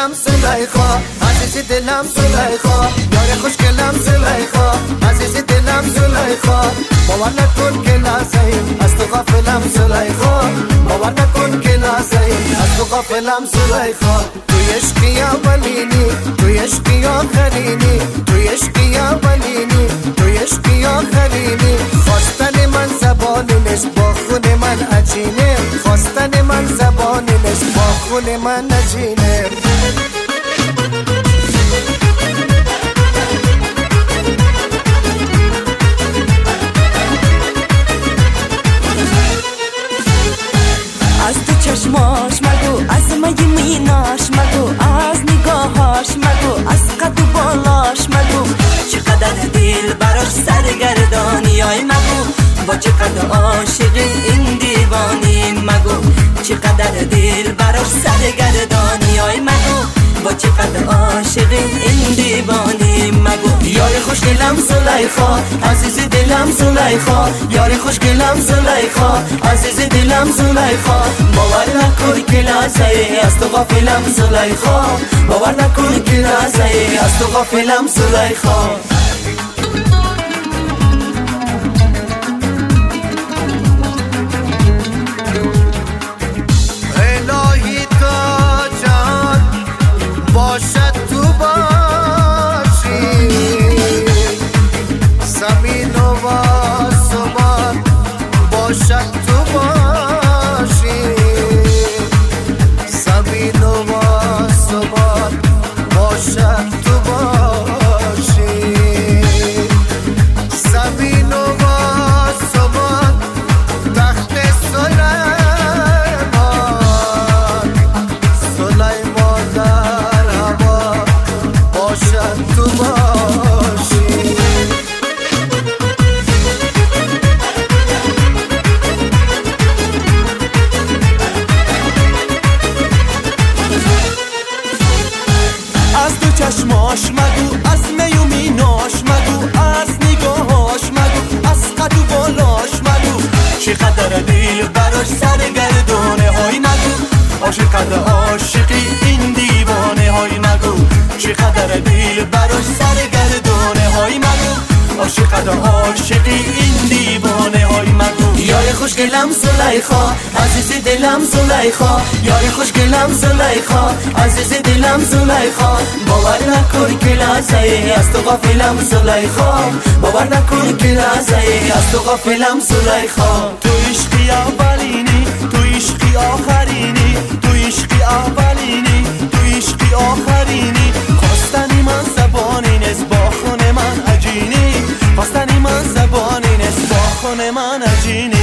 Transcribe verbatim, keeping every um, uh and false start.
خوشگلم زلیخا، عزیز دلم زلیخا، یار خوشگلم زلیخا، عزیز دلم زلیخا. باور نکن که لحظه‌ای از تو غافلم زلیخا، باور نکن که لحظه‌ای از تو غافلم زلیخا. توی عشقی اولینی، توی عشقی آخرینی، توی عشقی اولینی، توی عشقی آخرینی. خواستن من زبانی نیست، با خون من عجینه، خواستن من زبانی نیست، با خون من عجینه. از تو چشماش مگو، از مگی میناش مگو، از نگاهاش مگو، از قد و بالاش مگو. چقدر دل براش سرگردانی های مگو، با چقدر عاشقی این دیوانی مگو. چقدر دل براش سرگردانی های مگو، با چقدر عاشقی این دیوانی مگو. یار خوشگلم زلیخا، عزیز دلم زلیخا، یار خوشگلم زلیخا، عزیز دلم زلیخا. باور نکن که لحظه‌ای از تو غافلم زلیخا، باور نکن که لحظه‌ای از تو غافلم زلیخا. الهی تا جان باشد تو باشی، زمین و آسمان باشد تو باشی، زمین و آسمان باشد تو باشی، زمین و آسمان تخت سلیمان، سلیمان در هوا باشد تو باشی. از تو چشماش مگو، از میو میناش مگو، از نگاهاش مگو، از قد و بالاش مگو. چقدر دل براش سرگردانه های مگو، چقدر عاشقی این دیوانه های مگو. چقدر دل براش سرگردانه های مگو، چقدر عاشقی این دیوانه های مگو. یار خوشگلم زلیخا، عزیز دلم زلیخا، یار خوشگلم زلیخا، عزیز دلم زلیخا. باور نکن که لحظه‌ای از تو غافلم زلیخا، باور نکن که لحظه‌ای از تو غافلم زلیخا. تو عشقی اولینی، تو عشقی آخرینی، تو عشقی اولینی، تو عشقی آخرینی. خواستنی من زبانی نیست، با خون من عجینی، خواستنی من زبانی نیست، با خون من عجینی.